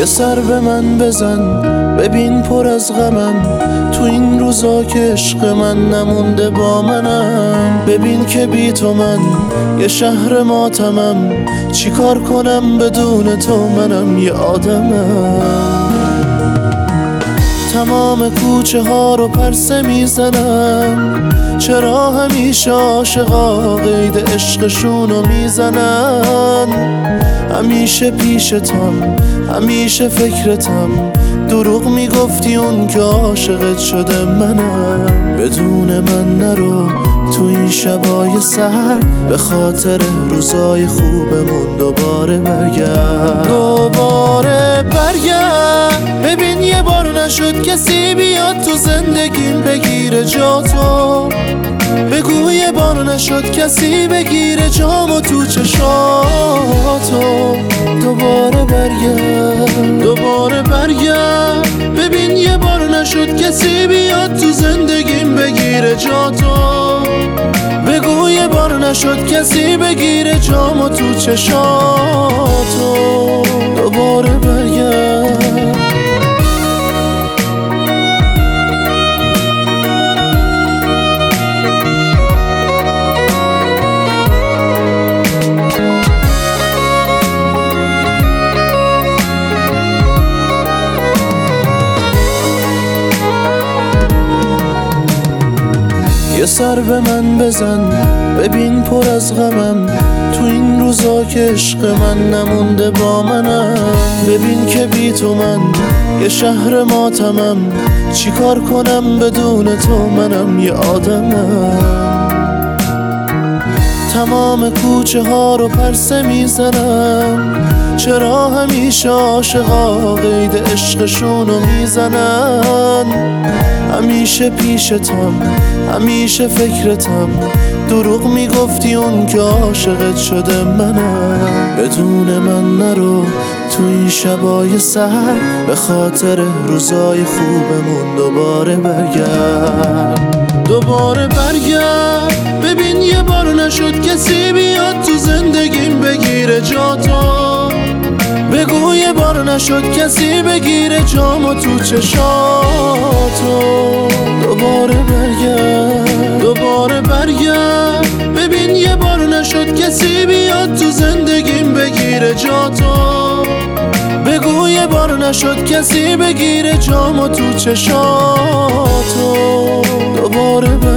یه سر به من بزن ببین پر از غمم، تو این روزا که عشق من نمونده با منم. ببین که بی تو من یه شهر ماتمم، چی کار کنم بدون تو منم یه آدمم. تمام کوچه ها رو پرسه میزنم، چرا همیشه عاشقا قید عشقشونو میزنن. همیشه پیشتم همیشه فکرتم، دروغ میگفتی اون که عاشقت شده منم. بدون من نرو تو این شبای سرد، به خاطر روزای خوبمون دوباره برگرد. دوباره برگرد ببین یه بار نشد کسی بیاد تو زندگیم بگیره جاتو. بگو یه بار نشد کسی بگیره جامو تو چشاتو. دوباره برگرد دوباره برگرد ببین یه بار نشد کسی بیاد تو زندگیم بگیره جاتو. بگو یه بار نشد کسی بگیره جامو تو چشاتو. دوباره برگرد. یه سر به من بزن ببین پر از غمم، تو این روزا که عشق من نمونده با منم. ببین که بی تو من یه شهر ماتمم، چی کار کنم بدون تو منم یه آدمم. تمام کوچه ها رو پرسه میزنم، چرا همیشه عاشقا قید عشقشونو میزنن. همیشه پیشتم همیشه فکرتم، دروغ میگفتی اون که عاشقت شده منم. بدون من نرو تو این شبای سرد، به خاطر روزای خوبمون دوباره برگرد. دوباره برگرد ببین یه بار نشد کسی بیاد تو زندگیم بگیره جاتو. بگو یه بار نشد کسی بگیره جامو تو چشاتو. دوباره برگرد دوباره برگرد ببین یه بار نشد کسی بیاد تو زندگیم بگیره جاتو. بگو یه بار نشد کسی بگیره جامو تو چشاتو. دوباره